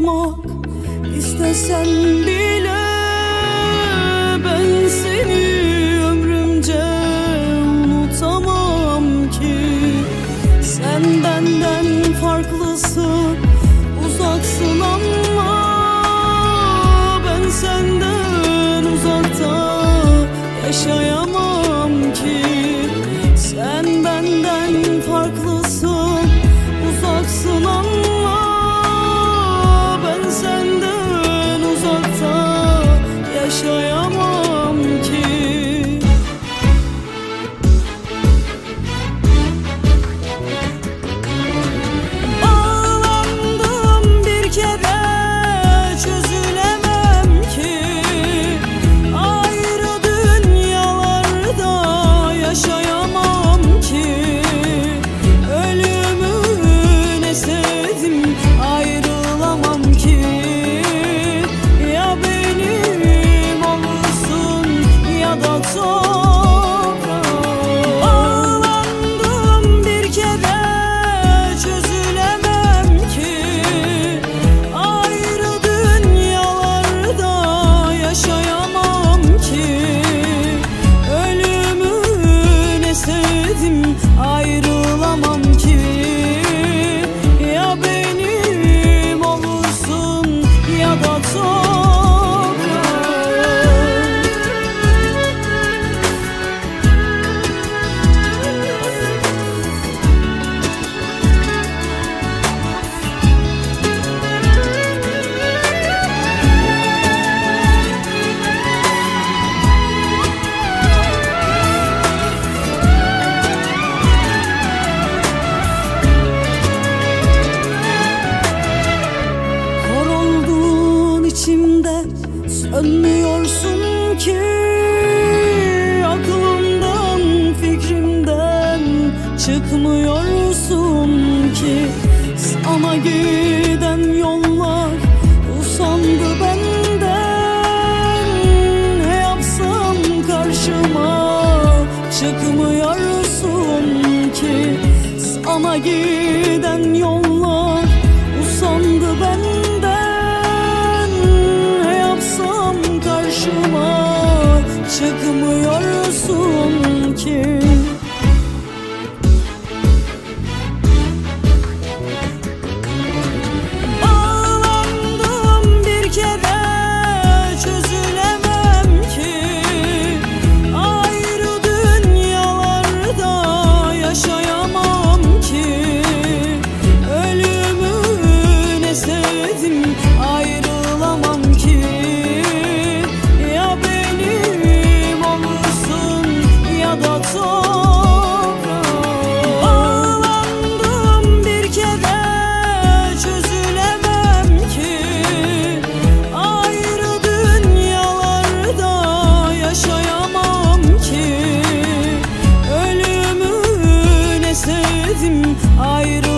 unutmak istesen bile ben seni ömrümce unutamam ki. Sen benden farklısın, uzaksın ama ben senden uzakta yaşayamam ki. Sen benden farklısın, uzaksın ama ben senden uzakta yaşayamam ki. Bağlandım bir kere, çözülemem ki. Ayrı dünyalarda yaşayamam ki. Ölümü ne sevdim, ayrılamam ki. Ya benim olursun ya da toprağım. Bağlandım bir kere, çözülemem ki. Ayrı dünyalarda yaşayamam ki. Ölümü ne sevdim, ayrılamam ki. Ya benim olursun ya da toprağım. Kor oldun içimde, sönmüyorsun ki. Aklımdan, fikrimden çıkmıyorsun ki. Sana giden yollar usandı benden. Ne yapsam karşıma çıkmıyorsun ki. Sana giden yollar usandı benden. Ne yapsam karşıma çıkmıyorsun ki. Bağlandım bir kere, çözülemem ki. Ayrı dünyalarda yaşayamam ki. Ölümü ne sevdim, ayrılamam ki. Ya benim olursun ya da toprağım. Bağlandım bir kere, çözülemem ki. Ayrı dünyalarda yaşayamam ki. Ölümü ne sevdim, ayrı